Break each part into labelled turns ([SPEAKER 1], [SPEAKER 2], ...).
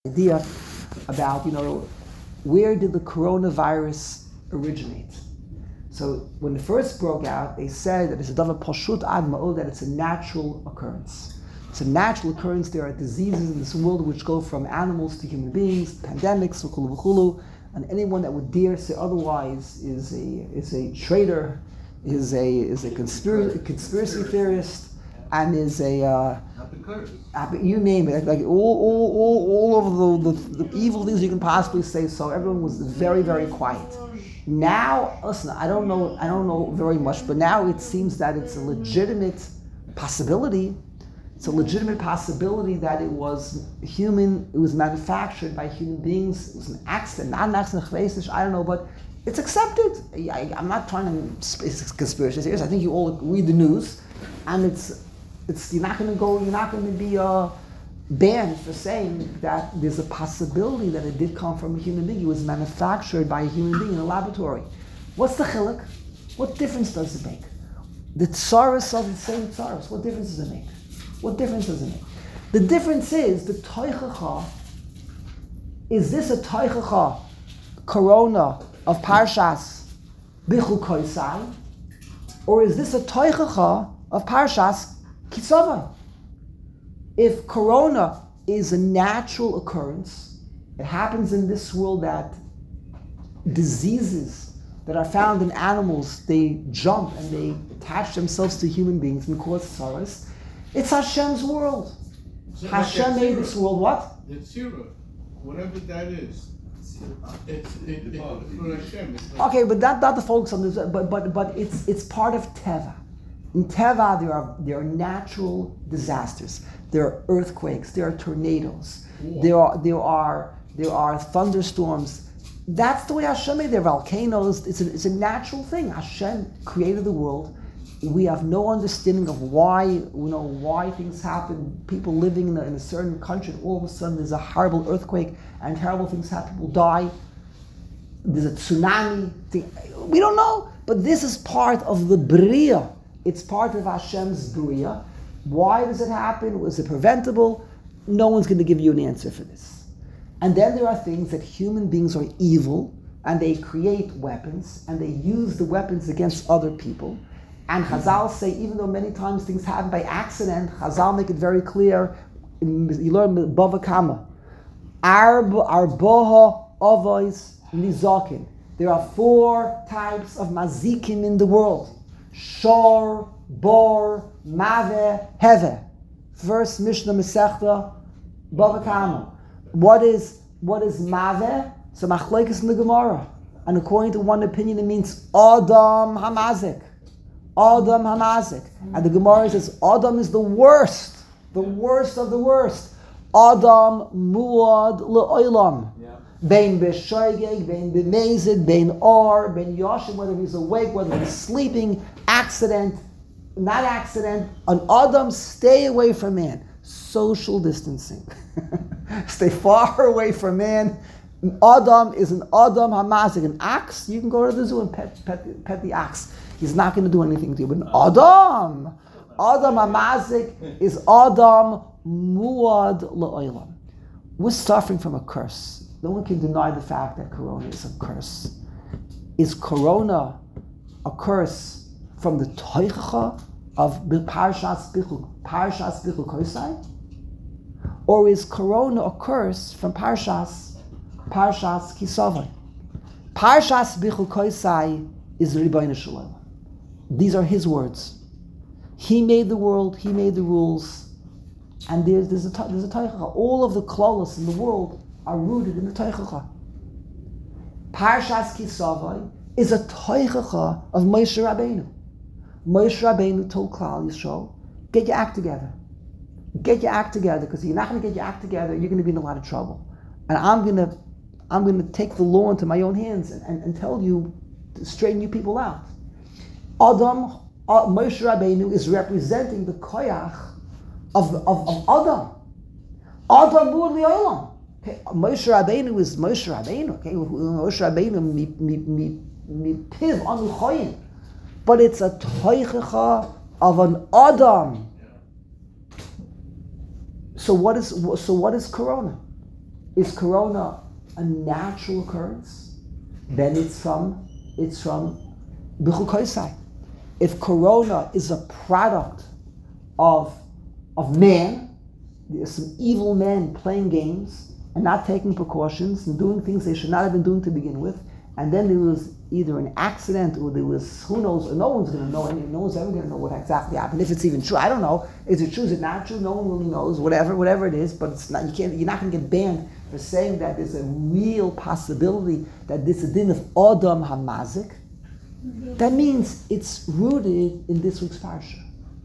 [SPEAKER 1] idea about, where did the coronavirus originate? So when it first broke out, they said that it's a davar pashut ad ma'od, that it's a natural occurrence. It's a natural occurrence. There are diseases in this world which go from animals to human beings, pandemics, v'chulu v'chulu, and anyone that would dare say otherwise is a traitor, is a conspiracy theorist, and is you name it, like all of the evil things you can possibly say. So everyone was very, very quiet. Now, listen, I don't know very much, but now it seems that it's a legitimate possibility. It's a legitimate possibility that it was manufactured by human beings. It was an accident, not an accident, I don't know, but it's accepted. I'm not trying to, it's conspiracy theories. I think you all read the news, and you're not going to be banned for saying that there's a possibility that it did come from a human being. It was manufactured by a human being in a laboratory. What's the chiluk? What difference does it make? The tsaros of the same tsaros. What difference does it make? What difference does it make? The difference is the toichacha. Is this a toichacha corona of Parshas Bichul Koisai, or is this a toichacha of Parshas Kisava? If corona is a natural occurrence, it happens in this world that diseases that are found in animals, they jump and they attach themselves to human beings and cause sorrows. It's Hashem's world. So Hashem made this world what?
[SPEAKER 2] It's zero. Whatever that is. It's for Hashem.
[SPEAKER 1] Okay, but not the focus on this, but it's part of Teva. In Teva, there are natural disasters. There are earthquakes. There are tornadoes. There are thunderstorms. That's the way Hashem made. There are volcanoes. It's a natural thing. Hashem created the world. We have no understanding of why things happen. People living in a certain country, all of a sudden there's a horrible earthquake and terrible things happen. People die. There's a tsunami. We don't know. But this is part of the Bria. It's part of Hashem's Bria. Why does it happen? Was it preventable? No one's going to give you an answer for this. And then there are things that human beings are evil, and they create weapons, and they use the weapons against other people. And Chazal say, even though many times things happen by accident, Chazal make it very clear. You learn Bava Kama. Arboha Ovois Nizokin. There are 4 types of mazikim in the world. Shor, Bor, Mave, Heve. First Mishnah Masechta, Bava Kama. What is Mave? So Machlokes in the Gemara. And according to one opinion, it means Adam Hamazik. Adam Hamazik. And the Gemara says Adam is the worst of the worst. Adam Muad Le'olam. Bein b'shoigeg, bein b'mezid, bein or, bein yashim, whether he's awake, whether he's sleeping, accident, not accident. An Adam, stay away from man. Social distancing. Stay far away from man. An Adam is an Adam Hamazik. An ox, you can go to the zoo and pet the ox. He's not going to do anything to you. But an Adam Hamazik is Adam Muad Le'olam. We're suffering from a curse. No one can deny the fact that Corona is a curse. Is Corona a curse from the Toichacha of Parshas Bichul Koisai? Or is Corona a curse from Parshas Kisavai? Parshas Bichul Koisai is Ribono Shel Olam. These are his words. He made the world, he made the rules, and there's a Toichacha. All of the klolos in the world are rooted in the Toichacha. Parshas Kisavai is a Toichacha of Moshe Rabbeinu. Moshe Rabbeinu told Klal Yisrael, get your act together. Get your act together, because if you're not going to get your act together, you're going to be in a lot of trouble. And I'm going to take the law into my own hands and tell you to straighten you people out. Moshe Rabbeinu is representing the koyach of Adam. Adam Muad Le'olam. Okay, Moshe Rabbeinu is Moshe Rabbeinu. Okay, Moshe Rabbeinu mi piv anu choyin, but it's a toichacha of an Adam. So what is Corona? Is corona a natural occurrence? Then it's from B'chul Koisai. If corona is a product of man, there's some evil men playing games and not taking precautions and doing things they should not have been doing to begin with, and then there was either an accident or there was, who knows, or no one's going to know, no one's ever going to know what exactly happened, if it's even true. I don't know. Is it true? Is it not true? No one really knows. Whatever it is, but it's not. You're not going to get banned for saying that there's a real possibility that this is a din of Adam Hamazik. That means it's rooted in this week's parsha.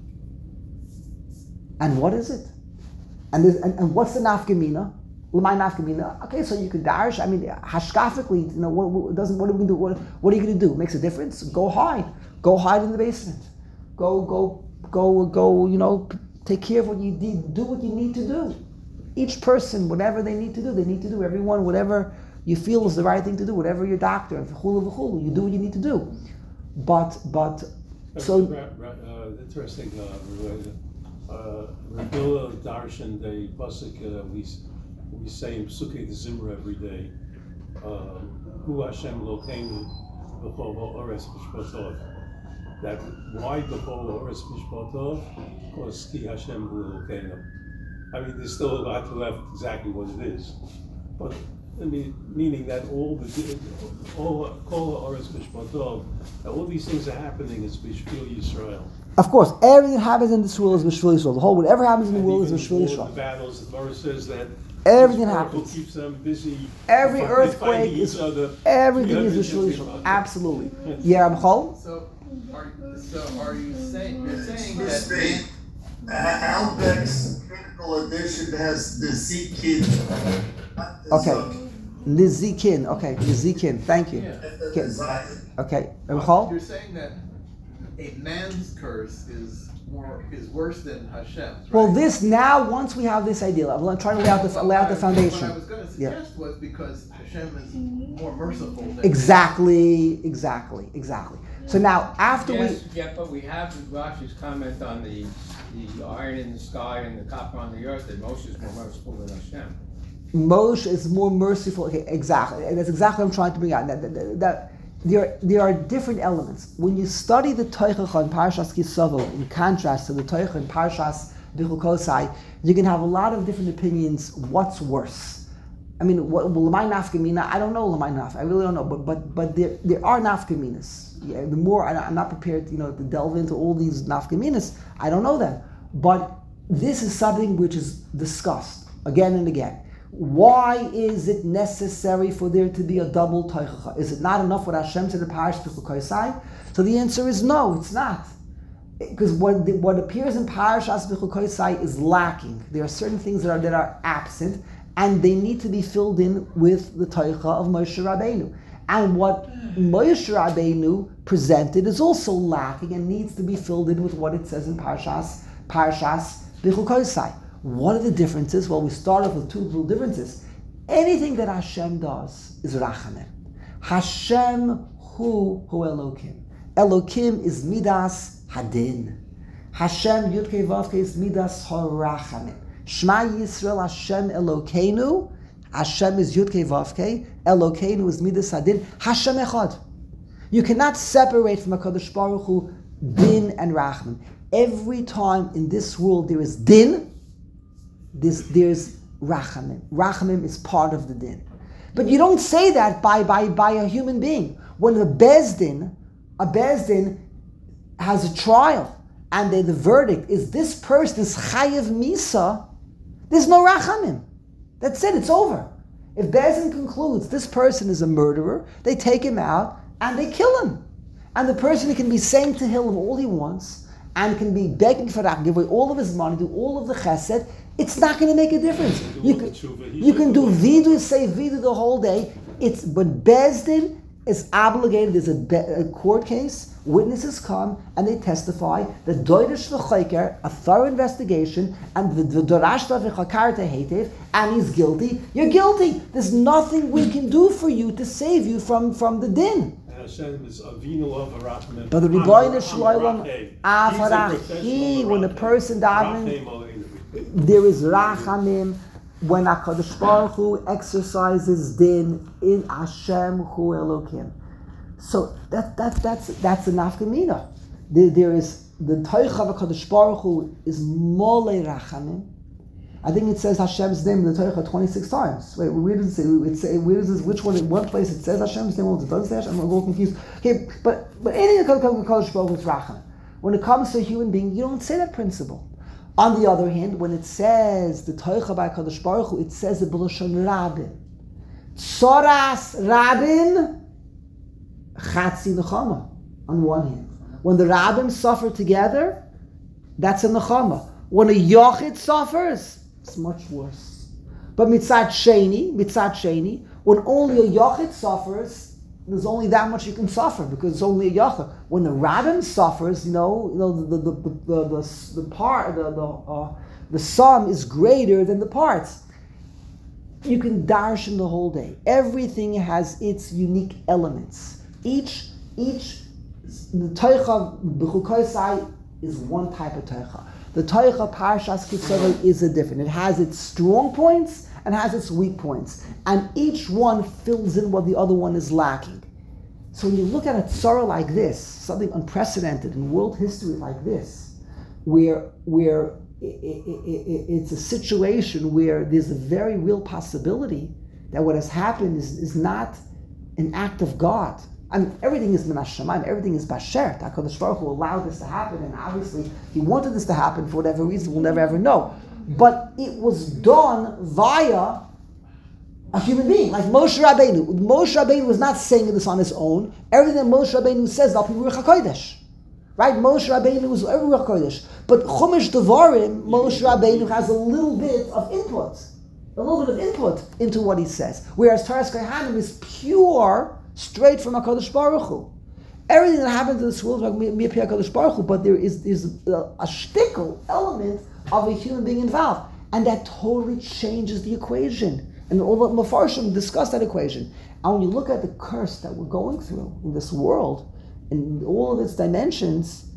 [SPEAKER 1] And what is it? And what's the nafkamina? L'may nafkamina? Okay, so you could darsh. I mean, hashkafically, what are we going to do? What are you going to do? Makes a difference. Go hide. Go hide in the basement. Go. Take care of what you need. Do what you need to do. Each person, whatever they need to do, they need to do. Everyone, whatever you feel is the right thing to do. Whatever your doctor, v'chulu, you do what you need to do. But so
[SPEAKER 3] interesting. Rabbi Darshan, the pasuk we say in Psukei the Zimra every day. Hu Hashem Lokeinu b'chol ha'oretz mishpatov. That why b'chol ha'oretz mishpatov? Because ki Hashem hu Lokeinu. I mean, there's still a lot left exactly what it is, but I mean, meaning that all these things are happening is Bishvil Yisrael.
[SPEAKER 1] Of course, everything that happens in this world is Bishvil Yisrael. The whole whatever happens in the world is Bishvil Yisrael.
[SPEAKER 3] The battles, the Torah says that
[SPEAKER 1] everything happens.
[SPEAKER 3] Keeps them busy.
[SPEAKER 1] Every earthquake is everything is Bishvil Yisrael. Absolutely. Yeah, Ramchol.
[SPEAKER 4] So are you saying that?
[SPEAKER 5] Albeck's critical edition has the Zikin.
[SPEAKER 1] Okay. Nizikin. Okay, Nizikin. Thank you. Okay. Ramchol?
[SPEAKER 4] You're saying that a man's curse is worse than Hashem's, right?
[SPEAKER 1] Well, this now, once we have this idea, I'm trying to lay out the foundation.
[SPEAKER 4] What I was going to suggest was because Hashem is more merciful than
[SPEAKER 1] Exactly. So now, after
[SPEAKER 6] but we have Rashi's comment on the iron in the sky and the copper on the earth, that Moshe is more merciful than Hashem.
[SPEAKER 1] Moshe is more merciful. Okay, exactly. And that's exactly what I'm trying to bring out. That there are different elements. When you study the Toichacha in Parshas Kisavo, in contrast to the Toichacha in Parshas B'chul Kosai, you can have a lot of different opinions. What's worse? I mean, l'may nafkamina? I don't know l'may naf. I really don't know. But there are nafkaminas. Yeah, the more I'm not prepared, to delve into all these nafkaminas. I don't know them. But this is something which is discussed again and again. Why is it necessary for there to be a double teichacha? Is it not enough what Hashem said in Parashas B'chul Kosai? So the answer is no, it's not. Because what appears in Parashas B'chul Kosai is lacking. There are certain things that are absent, and they need to be filled in with the teicha of Moshe Rabbeinu. And what Moshe Rabbeinu presented is also lacking and needs to be filled in with what it says in Parashas B'chul Kosai. What are the differences? Well, we start off with two little differences. Anything that Hashem does is rachamim. Hashem hu Elokim. Elokim is midas hadin. Hashem Yudkei Vavkei is midas harachamim. Shema Yisrael Hashem Elokeinu. Hashem is Yudkei Vavkei. Elokeinu is midas hadin. Hashem echad. You cannot separate from HaKadosh Baruch Hu din and rachamim. Every time in this world there is din, there's rachamim. Rachamim is part of the din. But you don't say that by a human being. When a bezdin has a trial and the verdict is this person is chayev misa, there's no rachamim. That's it, it's over. If bezdin concludes this person is a murderer, they take him out and they kill him. And the person can be saying to him all he wants and can be begging for rachamim, give away all of his money, do all of the chesed. It's not going to make a difference. You can do vidu, say vidu the whole day. But bezdin is obligated. There's a court case. Witnesses come and they testify. The doirish v'chayker, a thorough investigation, and the dorashta v'chakarta heitev, and he's guilty. You're guilty. There's nothing we can do for you to save you from the din. But the Rebbeinu Shloim Avarachi, when the person davening, there is rachamim. when HaKadosh Baruch Hu exercises din in Hashem Hu Elokim. So that's a nafkamina. There is the Toich of HaKadosh Baruch Hu is Molei Rachamim. I think it says Hashem's name in the Torah 26 times. Wait, where does it say? Where does this? Which one? In one place it says Hashem's name. It doesn't say Hashem. I'm a little confused. Okay, but anything that comes to Kodesh Baruch Hu is Racham. When it comes to a human being, you don't say that principle. On the other hand, when it says the Torah by Kodesh Baruch Hu, it says the B'lashon Rabin. Tzoras Rabin Chatzi Nechama. On one hand, when the Rabbim suffer together, that's a Nechama. When a Yochid suffers, it's much worse. But mitzad sheni, when only a Yochid suffers, there's only that much you can suffer because it's only a Yochid. When the Rabbim suffers, the sum is greater than the parts. You can darshan the whole day. Everything has its unique elements. Each the Toicha b'chukoisai is one type of Toicha. The Toicha Parshas Ki Savo is a different. It has its strong points and has its weak points. And each one fills in what the other one is lacking. So when you look at a tzara like this, something unprecedented in world history like this, where it's a situation where there's a very real possibility that what has happened is not an act of God. I mean, everything is min hashamayim, everything is basher. HaKadosh Baruch Hu allowed this to happen, and obviously He wanted this to happen for whatever reason, we'll never ever know. But it was done via a human being, like Moshe Rabbeinu. Moshe Rabbeinu was not saying this on his own. Everything that Moshe Rabbeinu says, Al Pi Ruach HaKodesh. Right? Moshe Rabbeinu was every Ruach HaKodesh. But Chumash Devarim, Moshe Rabbeinu has a little bit of input. Into what he says. Whereas Taras Kohanim is pure, straight from HaKadosh Baruch Hu. Everything that happens in this world is like HaKadosh Baruch Hu, but there is a shtickle element of a human being involved. And that totally changes the equation. And all the Mefarshim discuss that equation. And when you look at the curse that we're going through in this world, and all of its dimensions,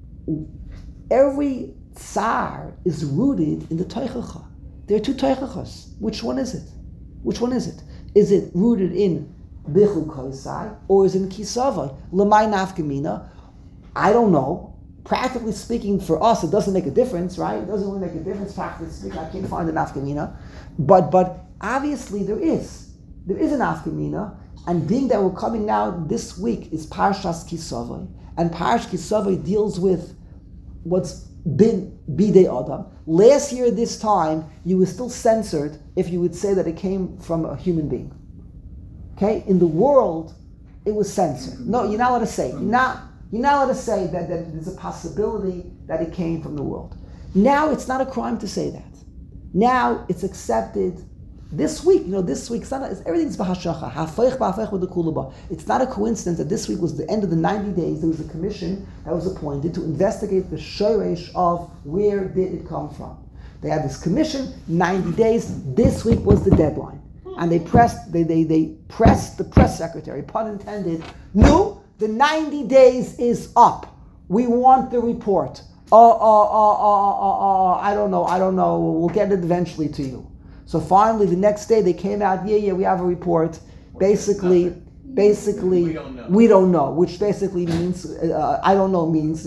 [SPEAKER 1] every tsar is rooted in the Teichacha. There are two Teichachas. Which one is it? Is it rooted in Bichul Koisai, or is it in Kisavai? Lemay Nafkamina? I don't know. Practically speaking, for us, it doesn't make a difference, right? It doesn't really make a difference, practically speaking. I can't find a Nafkamina. But obviously there is. There is a Nafkamina, and being that we're coming now this week is Parshas Kisavai, and Parshas Kisavai deals with what's been Bidei Adam. Last year, this time, you were still censored if you would say that it came from a human being. Okay, in the world, it was censored. No, you're not allowed to say. You're not allowed to say that there's a possibility that it came from the world. Now it's not a crime to say that. Now it's accepted. This week, everything's b'hashacha. Hafeich b'hafeich with the kulaba. It's not a coincidence that this week was the end of the 90 days. There was a commission that was appointed to investigate the shoresh of where did it come from. They had this commission, 90 days. This week was the deadline. And they pressed the press secretary, pun intended, no, the 90 days is up. We want the report. I don't know. We'll get it eventually to you. So finally, the next day they came out, yeah, we have a report. Basically, we don't know, which basically means, I don't know means,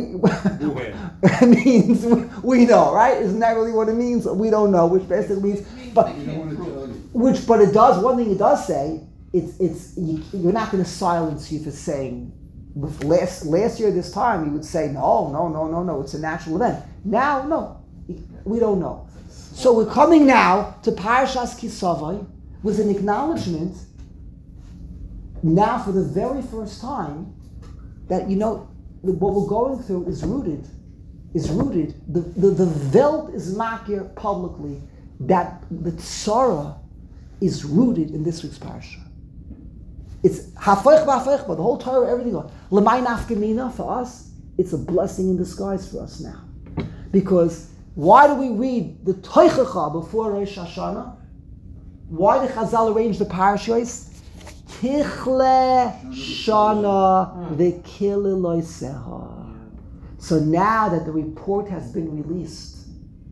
[SPEAKER 1] means we know, right? Isn't that really what it means? We don't know, which basically means, but it does, one thing it does say, you're not going to silence you for saying, last year this time you would say, no, it's a natural event. Now, no, we don't know. So we're coming now to Parashas Kisavai with an acknowledgement now for the very first time that, what we're going through is rooted. The Welt is makir publicly that the Tzara is rooted in this week's parasha. It's hafeich b'hafeich, but the whole Torah, everything. L'may nafkamina, for us, it's a blessing in disguise for us now. Because why do we read the Teichacha before Rosh Hashanah? Why did Chazal arrange the parashos? Tichle shana v'kililoiseha. So now that the report has been released,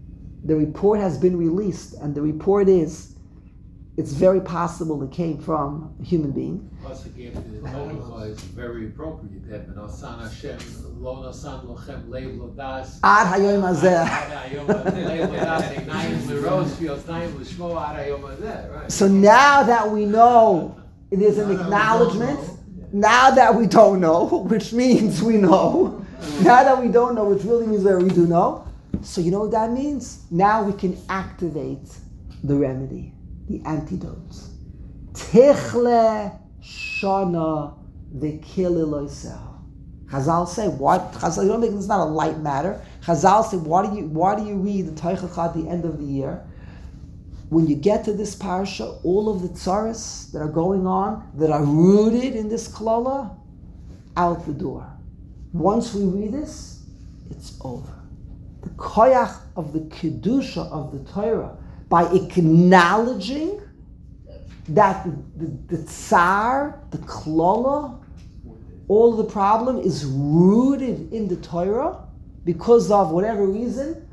[SPEAKER 1] the report has been released, and the report is, it's very possible it came from a human being.
[SPEAKER 7] Once again, the Torah is very appropriate. That Nasan Hashem lo nasan lochem leiv lodas.
[SPEAKER 1] Ad hayom hazeh.
[SPEAKER 7] Hayom leiv lodas einayim leros v'yosnayim l'shmo ad hayom hazeh. Right.
[SPEAKER 1] So now that we know, it is an acknowledgement. Now that we don't know, which means we know. Now that we don't know, which really means that we do know. So you know what that means? Now we can activate the remedy, the antidote. Tichle shana v'kililoisel. Chazal say, what? Chazal, you don't make this not a light matter. Chazal say, why do you read the Teichach at the end of the year? When you get to this parsha, all of the tzaras that are going on, that are rooted in this klala, out the door. Once we read this, it's over. The koyach of the kedusha of the Torah, by acknowledging that the tsar, the klala, all of the problem is rooted in the Torah because of whatever reason,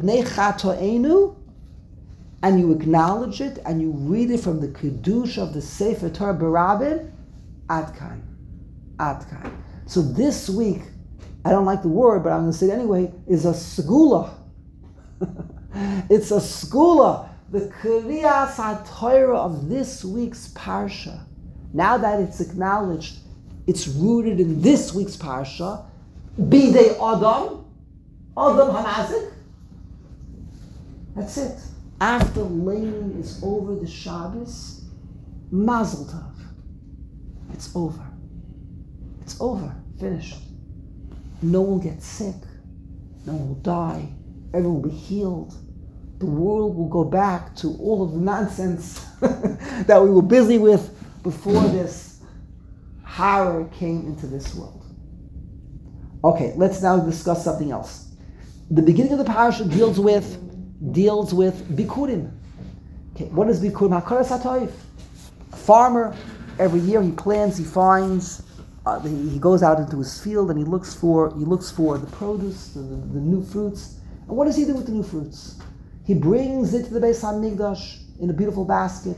[SPEAKER 1] and you acknowledge it and you read it from the kedusha of the Sefer Torah Barabin, Adkan. Adkan. So this week, I don't like the word, but I'm going to say it anyway, is a segula. It's a segula. The Kriyas HaTorah of this week's parsha. Now that it's acknowledged, it's rooted in this week's parsha. Bidei Adam Hamazik. That's it. After Leilim is over the Shabbos, Mazel Tov. It's over. It's over. Finished. No one will get sick. No one will die. Everyone will be healed. The world will go back to all of the nonsense that we were busy with before this horror came into this world. Okay, let's now discuss something else. The beginning of the parasha deals with bikurim. Okay, what is bikurim? Hakaras hatoif. A farmer, every year he plants, he finds, he goes out into his field and he looks for the produce, the new fruits. And what does he do with the new fruits? He brings it to the Beis HaMikdash in a beautiful basket.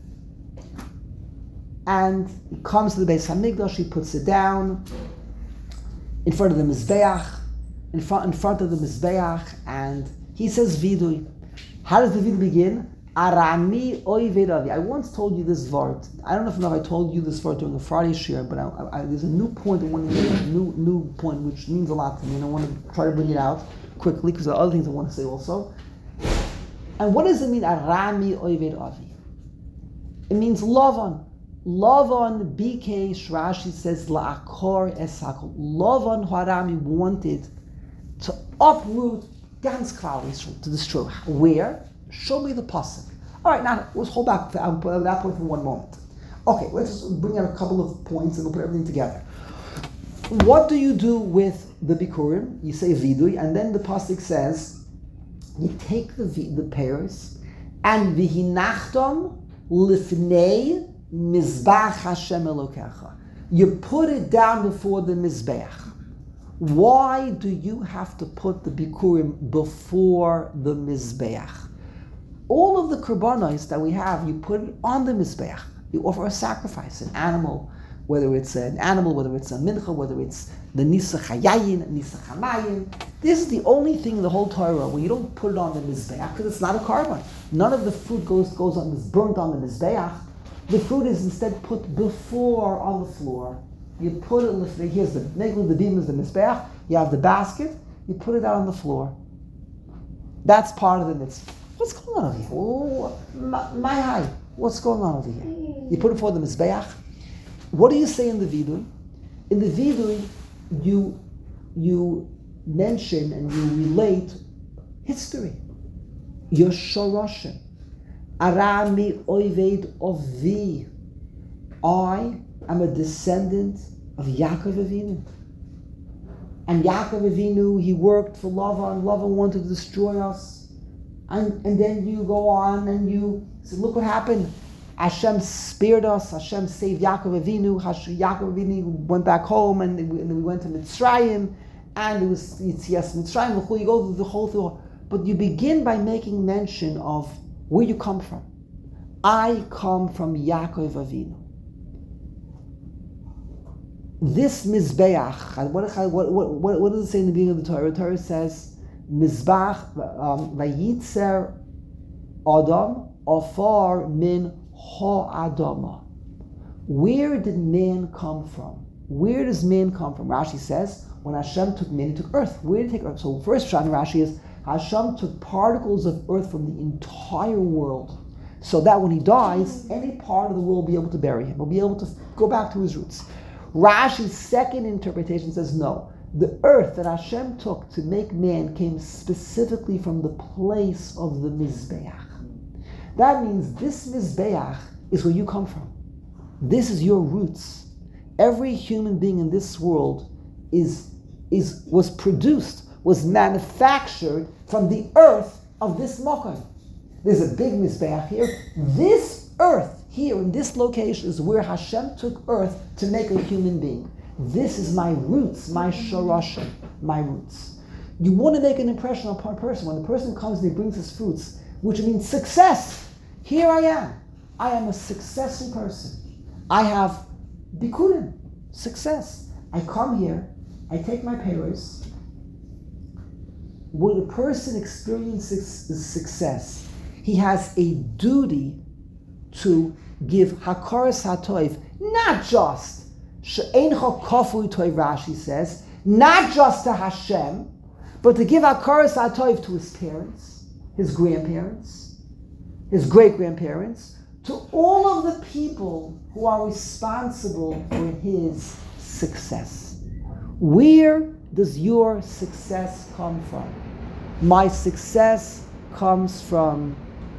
[SPEAKER 1] And he comes to the Beis HaMikdash, he puts it down in front of the Mizbeach, in front of the Mizbeach, and he says vidui. How does the vidui begin? Arami oived avi. I once told you this vart. I don't know if I told you this vart during a Friday shir, but there's a new point I want to make, new point which means a lot to me, and I want to try to bring it out quickly because there are other things I want to say also. And what does it mean, Arami oived avi? It means Lavan. Lavan BK Rashi says la'akor esakol. Lavan Harami wanted to uproot ganz Klal Yisrael, to destroy. Where? Show me the pasuk. All right, now let's hold back that point for one moment. Okay, let's just bring out a couple of points and we'll put everything together. What do you do with the bikurim? You say vidui, and then the pasuk says you take the pears and vihinachtom lifnei mizbach Hashem Elokecha. You put it down before the mizbeach. Why do you have to put the bikurim before the mizbeach? All of the korbanos that we have, you put it on the mizbeach. You offer a sacrifice, an animal, whether it's a mincha, whether it's the nisa chayayin, nisa chamayin. This is the only thing in the whole Torah where you don't put it on the mizbeach because it's not a korban. None of the food is burnt on the mizbeach. The food is instead put before on the floor. You put it, here's the beam is the mizbeach, you have the basket, you put it out on the floor. That's part of the mitzvah. What's going on over here? Oh, my high. What's going on over here? You put it before the mizbeach. What do you say in the vidui? In the vidui, you mention and you relate history. Your shoroshim. Arami oived ovi. I am a descendant of Yaakov Avinu. And Yaakov Avinu, he worked for Lavan. Lavan wanted to destroy us. And then you go on and you say, look what happened. Hashem spared us. Hashem saved Yaakov Avinu. Yaakov Avinu went back home and we went to Mitzrayim. And it was Yitzias Mitzrayim. You go through the whole thing. but you begin by making mention of where you come from. I come from Yaakov Avinu. This Mizbeach, what does it say in the beginning of the Torah? The Torah says, Mizbach vayitzer Adam afar min ha'adama. Where did man come from? Where does man come from? Rashi says, when Hashem took man, he took earth. Where did he take earth? So first shot in Rashi is, Hashem took particles of earth from the entire world, so that when he dies, any part of the world will be able to bury him. Will be able to go back to his roots. Rashi's second interpretation says no. The earth that Hashem took to make man came specifically from the place of the Mizbeach. That means this Mizbeach is where you come from. This is your roots. Every human being in this world was produced, was manufactured from the earth of this Makom. There's a big Mizbeach here. This earth here in this location is where Hashem took earth to make a human being. This is my roots, my shorashim, my roots. You want to make an impression upon a person. When the person comes and he brings his fruits, which means success. Here I am. I am a successful person. I have bikurim, success. I come here, I take my payers. When a person experiences success, he has a duty to give hakaras hatoiv, not just she'eincha kafui toiv, Rashi says, not just to Hashem, but to give hakaras hatoiv to his parents, his grandparents, his great-grandparents, to all of the people who are responsible for his success. Where does your success come from? My success comes from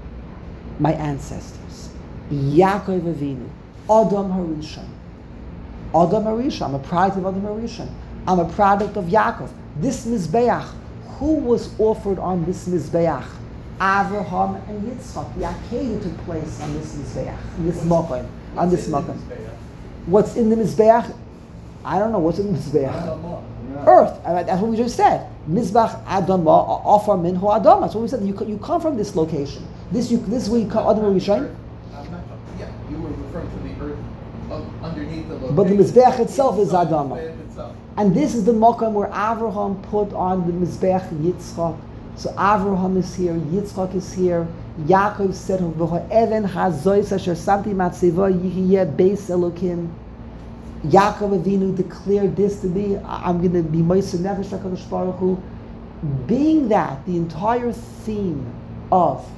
[SPEAKER 1] my ancestors. Yaakov Avinu, Adam Harishon. Adam Harishon, I'm a product of Adam Harishon. I'm a product of Yaakov. This Mizbeach, who was offered on this Mizbeach? Avraham and Yitzchak. The Akedah took place on this Mizbeach, on this Makom, on this Makom. What's in the Mizbeach? I don't know what's in the Mizbeach. Earth. That's what we just said. Mizbach Adama, Ofar Minhu Adama. That's what we said. You come from this location. This is where you come. Adam Rishon.
[SPEAKER 4] Yeah, you were referring to the earth underneath the location.
[SPEAKER 1] But the Mizbeach itself is Adama. And this is the Makom where Avraham put on the Mizbeach Yitzchak. So Avraham is here, Yitzchak is here. Yaakov said, "V'ho'even hazois asher samti matzeva yihiyeh beis Elokim." Yaakov Avinu declared this to be, I'm going to be Moisei Nefesh HaKadosh Baruch Hu. Being that the entire theme of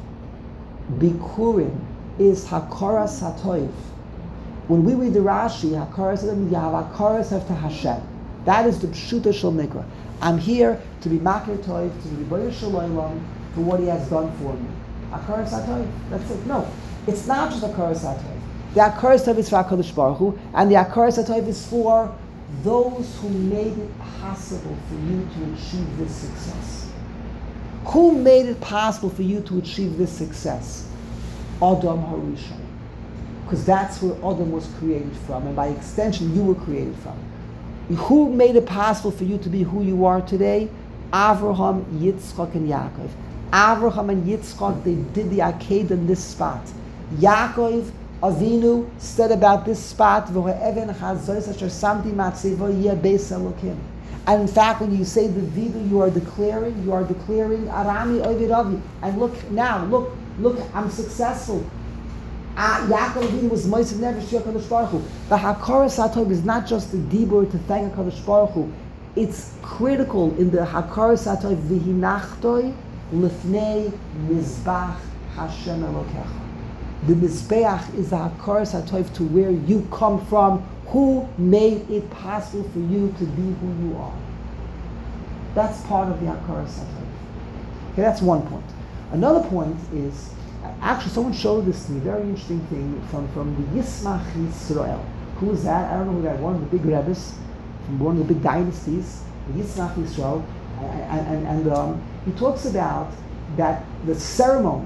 [SPEAKER 1] Bikurim is Hakaras HaToiv. When we read the Rashi, Hakaras HaToiv, you have Hakaras to Hashem. That is the Pshuta Shel Mikra. I'm here to be Makir Toiv, to be Boyer Shalom for what he has done for me. Hakaras HaToiv, that's it. No, it's not just Hakaras HaToiv. The Hakaras HaToiv is for HaKadosh Baruch Hu, and the Hakaras HaToiv is for those who made it possible for you to achieve this success. Who made it possible for you to achieve this success? Adam Harishon. Because that's where Adam was created from, and by extension, you were created from. Who made it possible for you to be who you are today? Avraham, Yitzchak, and Yaakov. Avraham and Yitzchak, they did the Akedah in this spot. Yaakov Avinu said about this spot, and in fact, when you say the Vidu, you are declaring Arami Ovid Avi. And look, I'm successful. Yaakov Avinu was Moisei Nefesh HaKadosh Baruch Hu. The Hakaras HaToiv is not just the dibur to thank HaKadosh Baruch Hu. It's critical in the Hakaras HaToiv, V'hinachtoi Lifnei Mizbach Hashem Elokecha. The Mizbeach is the Hakaras HaToiv to where you come from, who made it possible for you to be who you are. That's part of the Hakaras HaToiv. Okay, that's one point. Another point is, actually someone showed this to me, very interesting thing, from the Yismach Yisrael. Who is that? I don't know who that, one of the big Rebbes, from one of the big dynasties, the Yismach Yisrael, and he talks about that the ceremony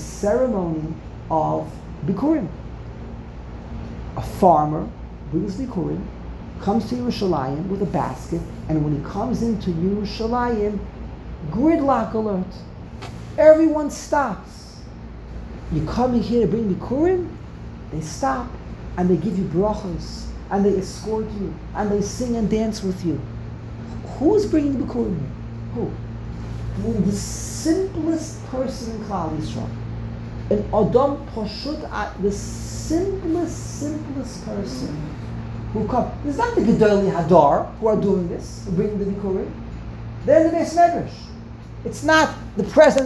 [SPEAKER 1] of Bikurim. A farmer brings Bikurim, comes to Yerushalayim with a basket, and when he comes into Yerushalayim, gridlock alert. Everyone stops. You're coming here to bring Bikurim? They stop and they give you brachos and they escort you and they sing and dance with you. Who's bringing the Bikurim here? Who? The simplest person in Klal Yisrael. An Adam Pashut, the simplest person who come. There's not the Gedolei Hadar who are doing this, who bring the Bikurim. They're in the Beis Medrash. It's not the president